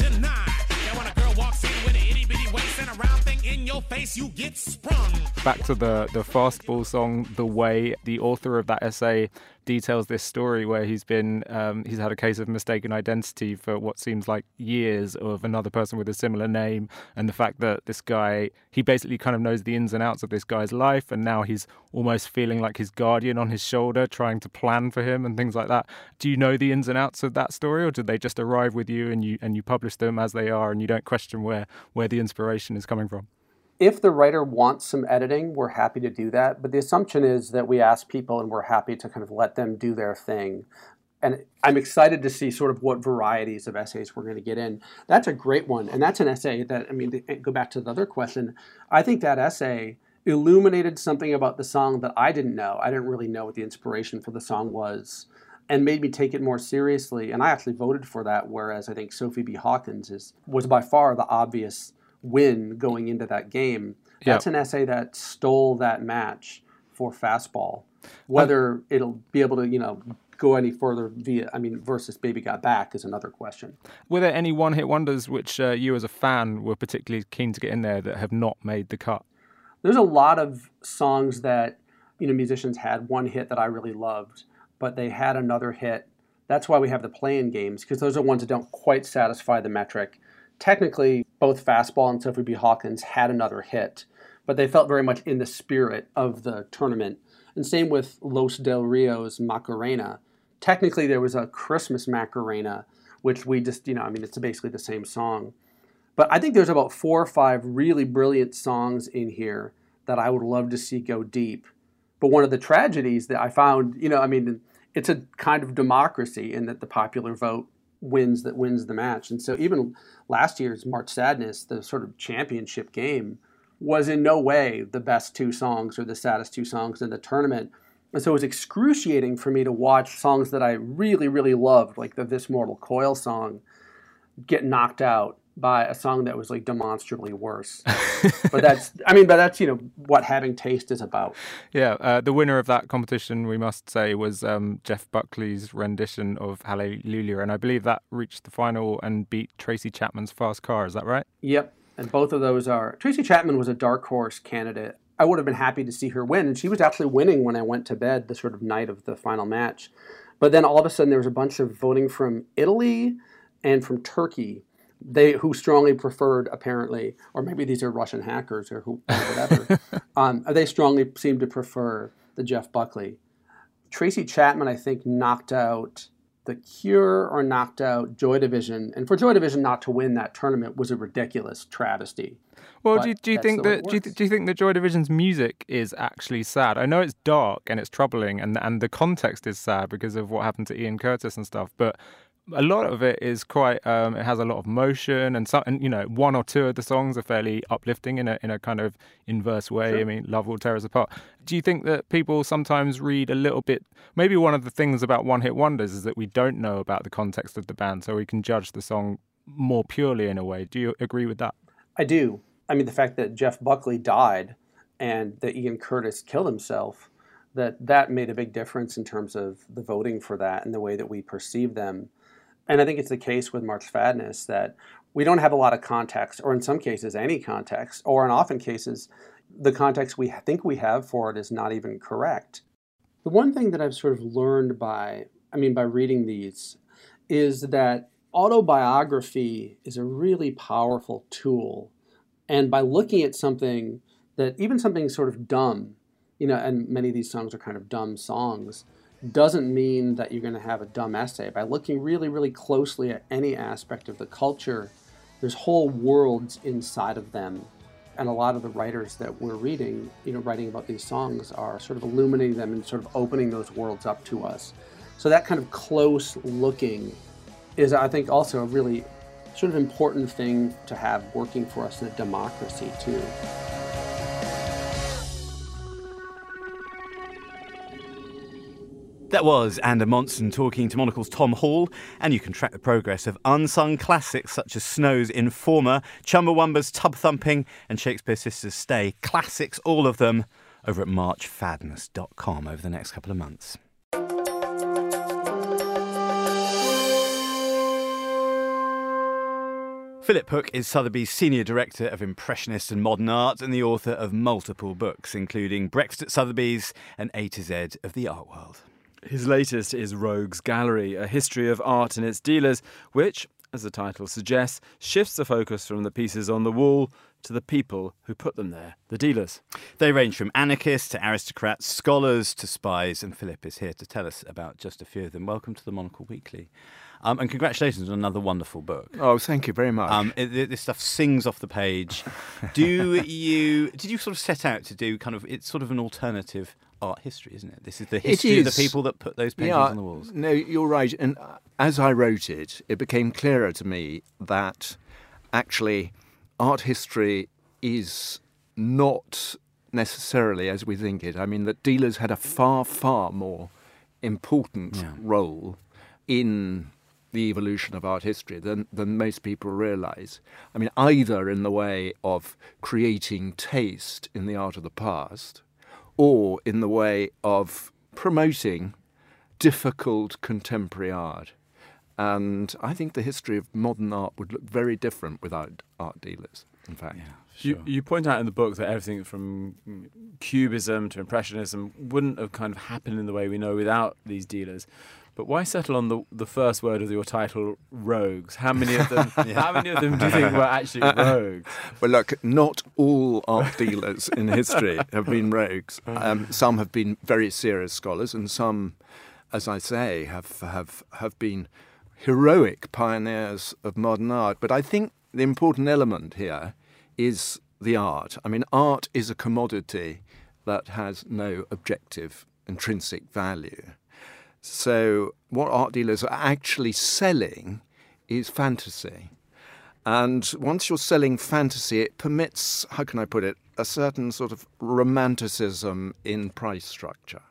place you get sprung. Back to the, the fastball song, The Way. The author of that essay details this story where he's been, um, he's had a case of mistaken identity for what seems like years of another person with a similar name. And the fact that this guy, he basically kind of knows the ins and outs of this guy's life. And now he's almost feeling like his guardian on his shoulder, trying to plan for him and things like that. Do you know the ins and outs of that story, or did they just arrive with you and you and you publish them as they are and you don't question where, where the inspiration is coming from? If the writer wants some editing, we're happy to do that. But the assumption is that we ask people and we're happy to kind of let them do their thing. And I'm excited to see sort of what varieties of essays we're going to get in. That's a great one. And that's an essay that, I mean, to go back to the other question, I think that essay illuminated something about the song that I didn't know. I didn't really know what the inspiration for the song was, and made me take it more seriously. And I actually voted for that, whereas I think Sophie B. Hawkins is was by far the obvious win going into that game. That's Yep. an essay that stole that match for fastball. Whether um, it'll be able to, you know, go any further via, I mean, versus Baby Got Back is another question. Were there any one-hit wonders which uh, you as a fan were particularly keen to get in there that have not made the cut? There's a lot of songs that, you know, musicians had one hit that I really loved, but they had another hit. That's why we have the play-in games, because those are ones that don't quite satisfy the metric. Technically, both Fastball and Sophie B. Hawkins had another hit, but they felt very much in the spirit of the tournament. And same with Los Del Rio's Macarena. Technically, there was a Christmas Macarena, which we just, you know, I mean, it's basically the same song. But I think there's about four or five really brilliant songs in here that I would love to see go deep. But one of the tragedies that I found, you know, I mean, it's a kind of democracy in that the popular vote wins that wins the match. And so even last year's March Sadness, the sort of championship game, was in no way the best two songs or the saddest two songs in the tournament. And so it was excruciating for me to watch songs that I really, really loved, like the This Mortal Coil song, get knocked out by a song that was like demonstrably worse. But that's, I mean, but that's, you know, what having taste is about. Yeah, uh, the winner of that competition, we must say, was um, Jeff Buckley's rendition of Hallelujah, and I believe that reached the final and beat Tracy Chapman's Fast Car. Is that right? Yep, and both of those are... Tracy Chapman was a dark horse candidate. I would have been happy to see her win, and she was actually winning when I went to bed the sort of night of the final match. But then all of a sudden there was a bunch of voting from Italy and from Turkey, they who strongly preferred, apparently, or maybe these are Russian hackers or who, or whatever, um, they strongly seemed to prefer the Jeff Buckley. Tracy Chapman, I think, knocked out The Cure or knocked out Joy Division. And for Joy Division not to win that tournament was a ridiculous travesty. Well, But do you, do you that's think the way that it do you, works. do you think that Joy Division's music is actually sad? I know it's dark and it's troubling, and and the context is sad because of what happened to Ian Curtis and stuff. But a lot of it is quite. Um, it has a lot of motion, and some, and you know, one or two of the songs are fairly uplifting in a in a kind of inverse way. Sure. I mean, Love Will Tear Us Apart. Do you think that people sometimes read a little bit? Maybe one of the things about one hit wonders is that we don't know about the context of the band, so we can judge the song more purely in a way. Do you agree with that? I do. I mean, the fact that Jeff Buckley died and that Ian Curtis killed himself, that that made a big difference in terms of the voting for that and the way that we perceive them. And I think it's the case with March Madness that we don't have a lot of context, or in some cases, any context, or in often cases, the context we think we have for it is not even correct. The one thing that I've sort of learned by, I mean, by reading these is that autobiography is a really powerful tool. And by looking at something that, even something sort of dumb, you know, and many of these songs are kind of dumb songs, doesn't mean that you're going to have a dumb essay. By looking really, really closely at any aspect of the culture, there's whole worlds inside of them. And a lot of the writers that we're reading, you know, writing about these songs are sort of illuminating them and sort of opening those worlds up to us. So that kind of close looking is, I think, also a really sort of important thing to have working for us in a democracy, too. That was Ander Monson talking to Monocle's Tom Hall, and you can track the progress of unsung classics such as Snow's Informer, Chumbawamba's Tub Thumping, and Shakespeare Sisters' Stay. Classics, all of them, over at march fadness dot com over the next couple of months. Philip Hook is Sotheby's Senior Director of Impressionist and Modern Art and the author of multiple books, including Breakfast at Sotheby's and A to Z of the art world. His latest is Rogues Gallery, a history of art and its dealers, which, as the title suggests, shifts the focus from the pieces on the wall to the people who put them there, the dealers. They range from anarchists to aristocrats, scholars to spies, and Philip is here to tell us about just a few of them. Welcome to the Monocle Weekly. Um, and congratulations on another wonderful book. Oh, thank you very much. Um, it, it- this stuff sings off the page. Do you did you sort of set out to do kind of it's sort of an alternative art history, isn't it? This is the history of the is. people that put those paintings Yeah, on the walls. No, you're right. And uh, as I wrote it, it became clearer to me that actually art history is not necessarily as we think it. I mean, that dealers had a far, far more important Yeah. role in the evolution of art history than, than most people realise. I mean, either in the way of creating taste in the art of the past, or in the way of promoting difficult contemporary art. And I think the history of modern art would look very different without art dealers, in fact. You, you point out in the book that everything from mm, Cubism to Impressionism wouldn't have kind of happened in the way we know without these dealers. But why settle on the the first word of your title, rogues? How many of them? How many of them do you think were actually rogues? Well, look, not all art dealers in history have been rogues. Um, some have been very serious scholars, and some, as I say, have have have been heroic pioneers of modern art. But I think the important element here is the art. I mean, art is a commodity that has no objective intrinsic value. So what art dealers are actually selling is fantasy. And once you're selling fantasy, it permits, how can I put it, a certain sort of romanticism in price structure.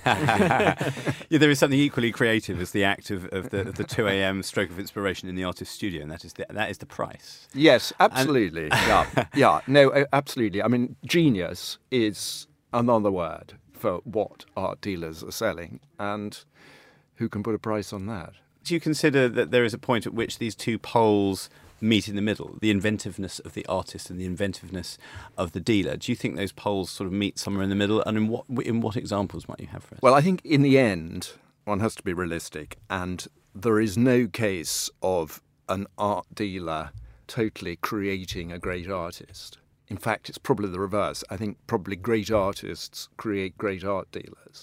Yeah, there is something equally creative as the act of, of the, of the two a.m. stroke of inspiration in the artist's studio, and that is the, that is the price. Yes, absolutely. yeah, yeah, no, uh, absolutely. I mean, genius is another word for what art dealers are selling, and who can put a price on that? Do you consider that there is a point at which these two poles meet in the middle, the inventiveness of the artist and the inventiveness of the dealer? Do you think those poles sort of meet somewhere in the middle, and in what in what examples might you have for us? Well, I think in the end, one has to be realistic, and there is no case of an art dealer totally creating a great artist. In fact, it's probably the reverse. I think probably great artists create great art dealers.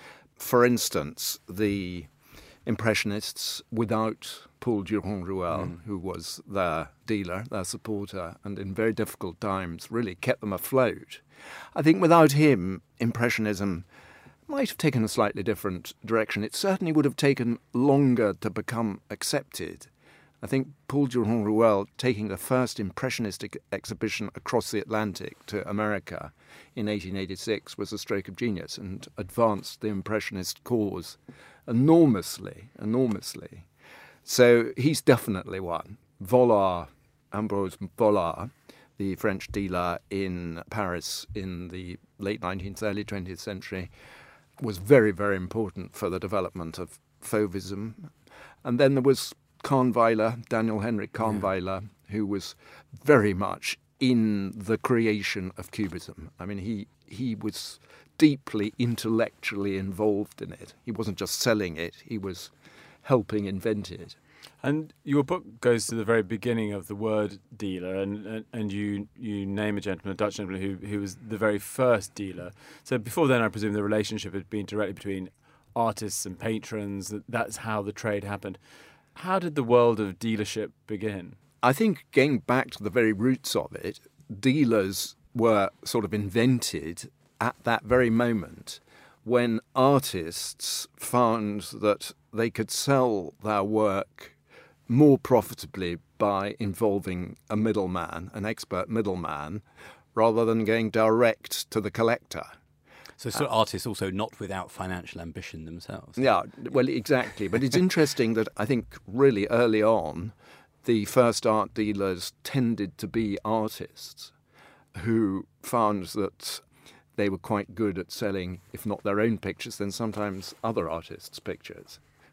For instance, the Impressionists, without Paul Durand-Ruel, mm. who was their dealer, their supporter, and in very difficult times really kept them afloat. I think without him, Impressionism might have taken a slightly different direction. It certainly would have taken longer to become accepted. I think Paul Durand-Ruel taking the first Impressionistic exhibition across the Atlantic to America in eighteen eighty-six was a stroke of genius and advanced the Impressionist cause enormously, enormously. So he's definitely one. Vollard, Ambrose Vollard, the French dealer in Paris in the late nineteenth, early twentieth century, was very, very important for the development of Fauvism. And then there was Kahnweiler, Daniel Henrik Kahnweiler, yeah. who was very much in the creation of Cubism. I mean, he he was deeply intellectually involved in it. He wasn't just selling it, he was helping invent it. And your book goes to the very beginning of the word dealer, and, and, and you you name a gentleman, a Dutch gentleman, who, who was the very first dealer. So before then, I presume the relationship had been directly between artists and patrons. That's how the trade happened. How did the world of dealership begin? I think going back to the very roots of it, dealers were sort of invented at that very moment when artists found that they could sell their work more profitably by involving a middleman, an expert middleman, rather than going direct to the collector. So sort of artists also not without financial ambition themselves. Yeah, well, exactly. But it's interesting that I think really early on, the first art dealers tended to be artists who found that they were quite good at selling, if not their own pictures, then sometimes other artists' pictures.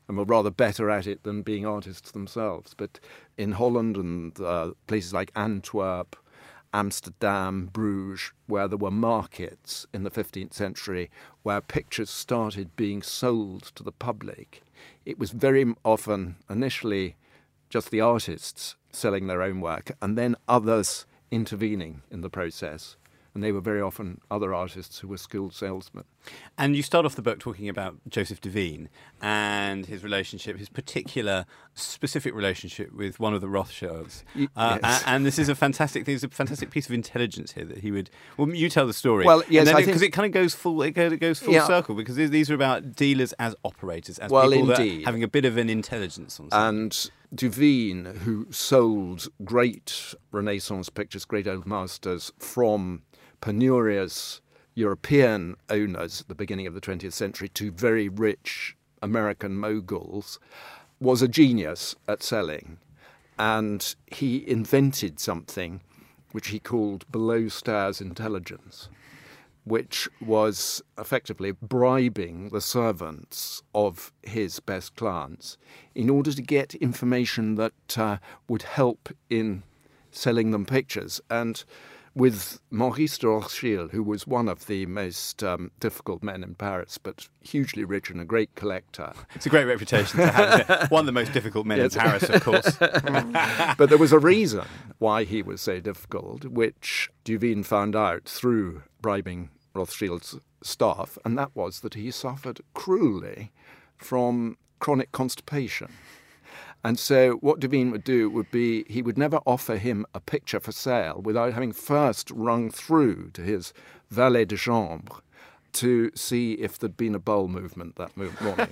and were rather better at it than being artists themselves. But in Holland and uh, places like Antwerp, Amsterdam, Bruges, where there were markets in the fifteenth century where pictures started being sold to the public, it was very often initially just the artists selling their own work and then others intervening in the process. And they were very often other artists who were skilled salesmen. And you start off the book talking about Joseph Devine and his relationship, his particular, specific relationship with one of the Rothschilds. Y- uh, yes. and, and this is a fantastic thing. It's a fantastic piece of intelligence here that he would. Well, you tell the story. Well, yes, I because think- it kind of goes full. It goes, it goes full Yeah. circle because these- these are about dealers as operators, as Well, people that indeed. are having a bit of an intelligence on something. And Devine, who sold great Renaissance pictures, great old masters from penurious European owners at the beginning of the twentieth century to very rich American moguls, was a genius at selling. And he invented something which he called below stairs intelligence, which was effectively bribing the servants of his best clients in order to get information that uh, would help in selling them pictures. And with Maurice de Rothschild, who was one of the most um, difficult men in Paris, but hugely rich and a great collector. It's a great reputation to have. Isn't it? One of the most difficult men Yes. in Paris, of course. But there was a reason why he was so difficult, which Devine found out through bribing Rothschild's staff, and that was that he suffered cruelly from chronic constipation. And so what Devine would do would be he would never offer him a picture for sale without having first rung through to his valet de chambre to see if there'd been a bowel movement that mo- morning.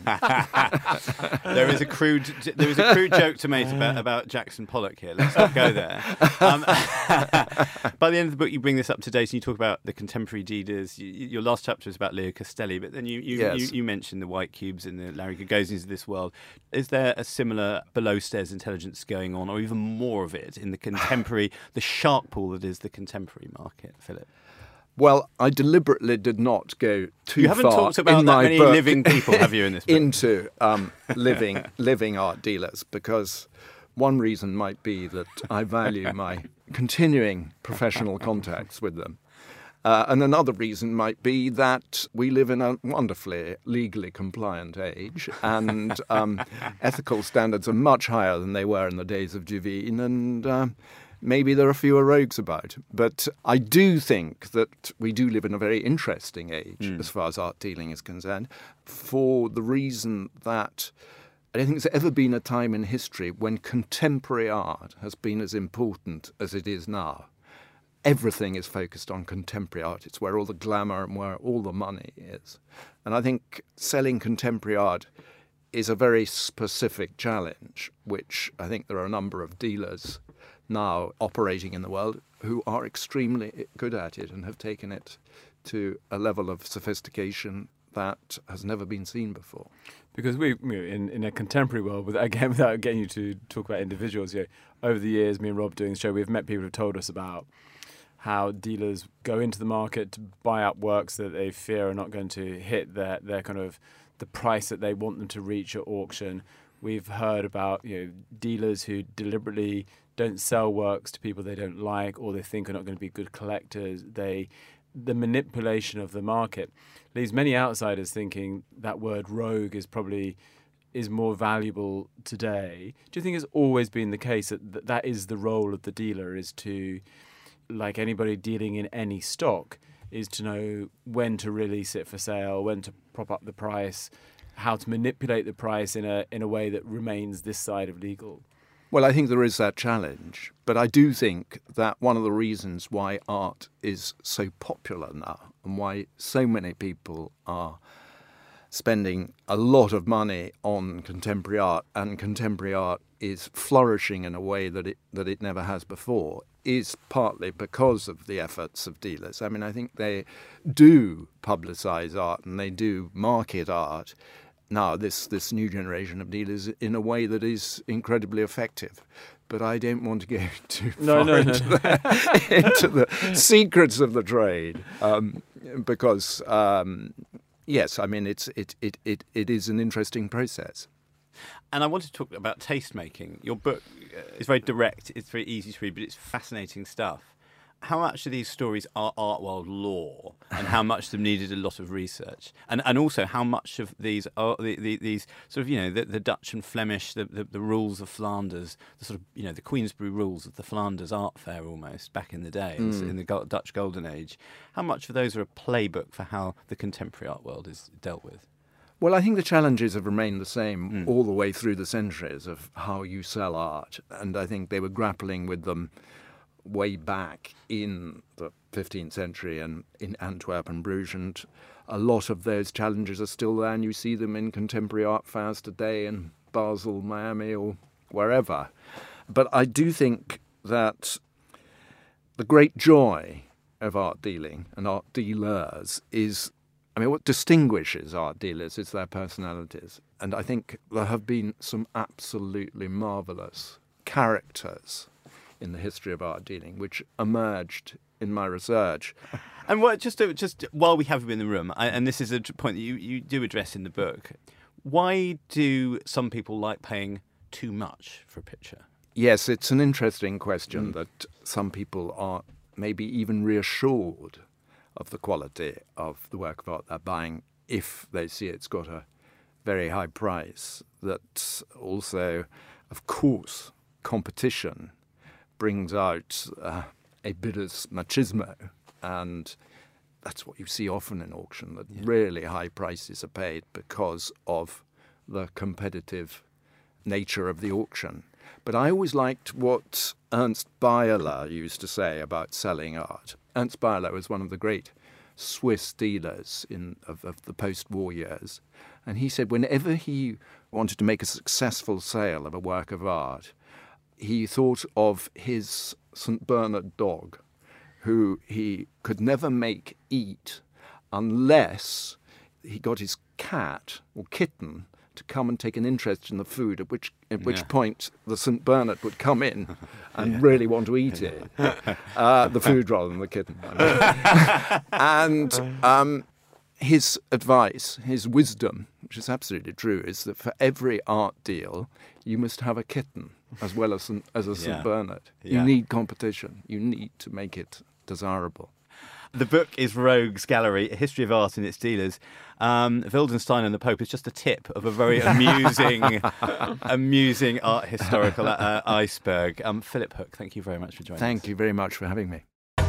There is a crude, there is a crude joke to make about, about Jackson Pollock here. Let's not go there. Um, by the end of the book, you bring this up to date and you talk about the contemporary dealers. You, your last chapter is about Leo Castelli, but then you you, Yes. you you mentioned the White Cubes and the Larry Gagosians of this world. Is there a similar below-stairs intelligence going on, or even more of it in the contemporary, the shark pool that is the contemporary market, Philip? Well, I deliberately did not go too You haven't far talked about in that my many book living people, have you, in this book? into um, living living art dealers, because one reason might be that I value my continuing professional contacts with them. Uh, and another reason might be that we live in a wonderfully legally compliant age, and um, ethical standards are much higher than they were in the days of Devine, and um, maybe there are fewer rogues about. But I do think that we do live in a very interesting age Mm. as far as art dealing is concerned, for the reason that I don't think there's ever been a time in history when contemporary art has been as important as it is now. Everything is focused on contemporary art. It's where all the glamour and where all the money is. And I think selling contemporary art is a very specific challenge, which I think there are a number of dealers now operating in the world who are extremely good at it and have taken it to a level of sophistication that has never been seen before. Because we, you know, in, in a contemporary world, with, again, without getting you to talk about individuals, you know, over the years, me and Rob doing the show, we've met people who've told us about how dealers go into the market to buy up works that they fear are not going to hit their, their kind of the price that they want them to reach at auction. We've heard about, you know, dealers who deliberately don't sell works to people they don't like or they think are not going to be good collectors. They, the manipulation of the market leaves many outsiders thinking that word rogue is probably is more valuable today. Do you think it's always been the case that th- that is the role of the dealer, is to, like anybody dealing in any stock, is to know when to release it for sale, when to prop up the price, how to manipulate the price in a in a way that remains this side of legal? Well, I think there is that challenge, but I do think that one of the reasons why art is so popular now and why so many people are spending a lot of money on contemporary art, and contemporary art is flourishing in a way that it that it never has before, is partly because of the efforts of dealers. I mean, I think they do publicise art and they do market art now, this, this new generation of dealers, in a way that is incredibly effective. But I don't want to go too No, far no, no. into, the, into the secrets of the trade, um, because, um, yes, I mean, it's, it, it, it, it is an interesting process. And I wanted to talk about taste making. Your book is very direct, it's very easy to read, but it's fascinating stuff. How much of these stories are art world lore, and how much of them needed a lot of research, and and also how much of these are the, the, these sort of you know the, the Dutch and Flemish, the, the the rules of Flanders, the sort of you know the Queensberry rules of the Flanders art fair almost back in the day, Mm. in the Go- Dutch Golden Age. How much of those are a playbook for how the contemporary art world is dealt with? Well, I think the challenges have remained the same Mm. all the way through the centuries of how you sell art, and I think they were grappling with them way back in the fifteenth century and in Antwerp and Bruges, and a lot of those challenges are still there, and you see them in contemporary art fairs today in Basel, Miami, or wherever. But I do think that the great joy of art dealing and art dealers is, I mean, what distinguishes art dealers is their personalities. And I think there have been some absolutely marvellous characters in the history of art dealing, which emerged in my research. And what, just to, just while we have you in the room, I, and this is a point that you, you do address in the book, why do some people like paying too much for a picture? Yes, it's an interesting question mm. that some people are maybe even reassured of the quality of the work of art they're buying if they see it's got a very high price. That also, of course, competition brings out uh, a bidder's machismo, and that's what you see often in auction, that yeah. really high prices are paid because of the competitive nature of the auction. But I always liked what Ernst Beyeler used to say about selling art. Ernst Beyeler was one of the great Swiss dealers in of, of the post-war years, and he said whenever he wanted to make a successful sale of a work of art, he thought of his Saint Bernard dog, who he could never make eat unless he got his cat or kitten to come and take an interest in the food, at which at which Yeah. point the Saint Bernard would come in and Yeah. really want to eat it, uh, the food rather than the kitten. And um, his advice, his wisdom, which is absolutely true, is that for every art deal, you must have a kitten as well as an, as a Saint Yeah. Bernard. Yeah. You need competition. You need to make it desirable. The book is Rogues Gallery, A History of Art and Its Dealers. Um, Wildenstein and the Pope is just a tip of a very amusing, amusing art historical uh, iceberg. Um, Philip Hook, thank you very much for joining Thank us. you very much for having me.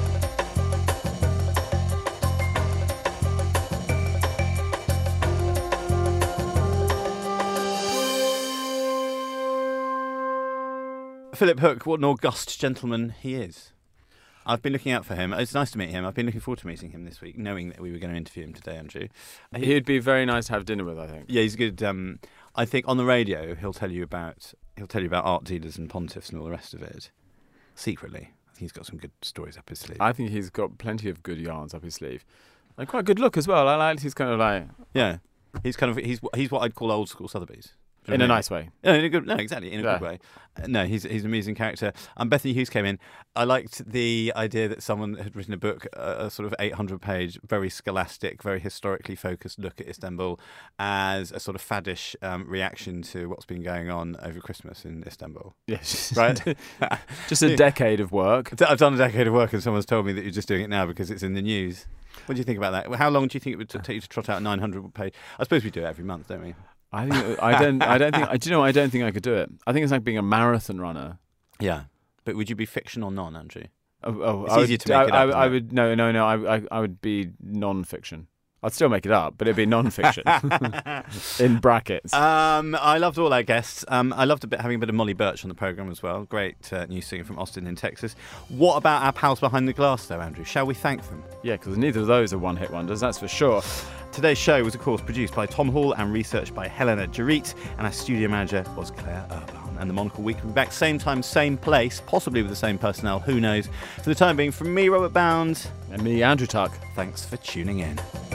Philip Hook, what an august gentleman he is. I've been looking out for him. It's nice to meet him. I've been looking forward to meeting him this week, knowing that we were going to interview him today, Andrew. He'd be very nice to have dinner with, I think. Yeah, he's good. Um, I think on the radio he'll tell you about he'll tell you about art dealers and pontiffs and all the rest of it. Secretly, I think he's got some good stories up his sleeve. I think he's got plenty of good yarns up his sleeve. And quite a good look as well. I like he's kind of like... Yeah, he's kind of he's he's what I'd call old school Sotheby's. In a nice way. No, in a good, no, exactly, in a Yeah. good way. Uh, No, he's he's an amusing character. Um, Bethany Hughes came in. I liked the idea that someone had written a book, uh, a sort of eight hundred page, very scholastic, very historically focused look at Istanbul as a sort of faddish um, reaction to what's been going on over Christmas in Istanbul. Yes. Right? Just a decade of work. I've done a decade of work and someone's told me that you're just doing it now because it's in the news. What do you think about that? How long do you think it would t- take you to trot out nine hundred page? I suppose we do it every month, don't we? I think I don't. I don't think. I do you know. I don't think I could do it. I think it's like being a marathon runner. Yeah, but would you be fiction or non, Andrew? Oh, oh, It's I easier would, to make I, it up, I, isn't I it? would no, no, no. I, I, I would be non-fiction. I'd still make it up, but it'd be non-fiction in brackets. Um, I loved all our guests. Um, I loved a bit having a bit of Molly Birch on the programme as well. Great uh, new singer from Austin in Texas. What about our pals behind the glass, though, Andrew? Shall we thank them? Yeah, because neither of those are one-hit wonders. That's for sure. Today's show was, of course, produced by Tom Hall and researched by Helena Jarit, and our studio manager was Claire Urban. And the Monocle Week will be back same time, same place, possibly with the same personnel. Who knows? For the time being, from me, Robert Bound, And me, Andrew Tuck. thanks for tuning in.